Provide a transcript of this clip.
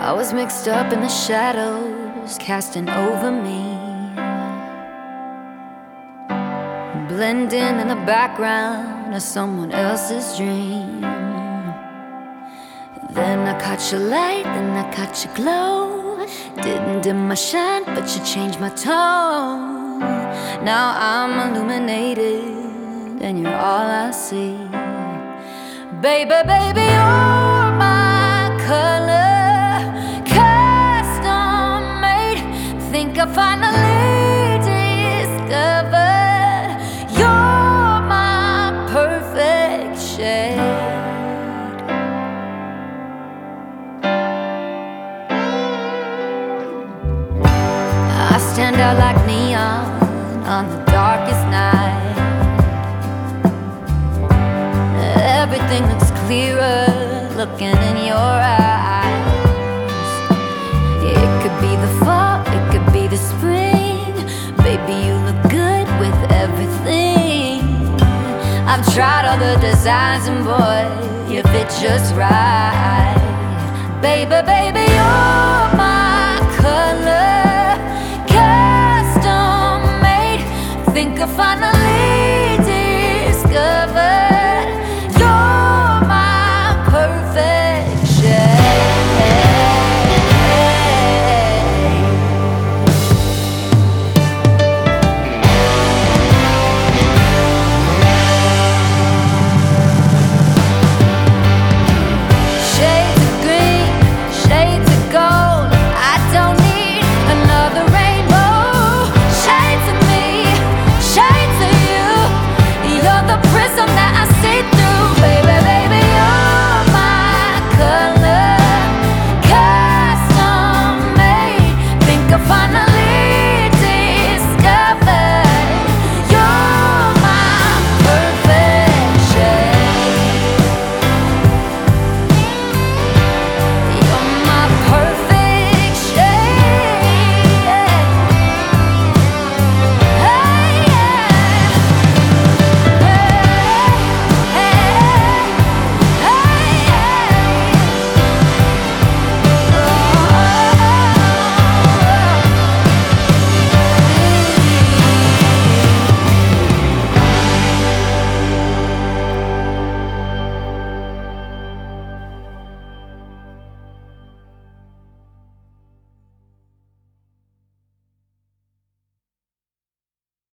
I was mixed up in the shadows casting over me, blending in the background of someone else's dream. Then I caught your light, then I caught your glow. Didn't dim my shine, but you changed my tone. Now I'm illuminated, and you're all I see. Baby, baby, you're my color, custom made. Think I finally discovered you're my perfect shade. I stand out like neon on the darkest night. Everything looks clearer looking in your eyes. It could be the fall, it could be the spring. Baby, you look good with everything. I've tried all the designs and boy, you fit just right. Baby, baby,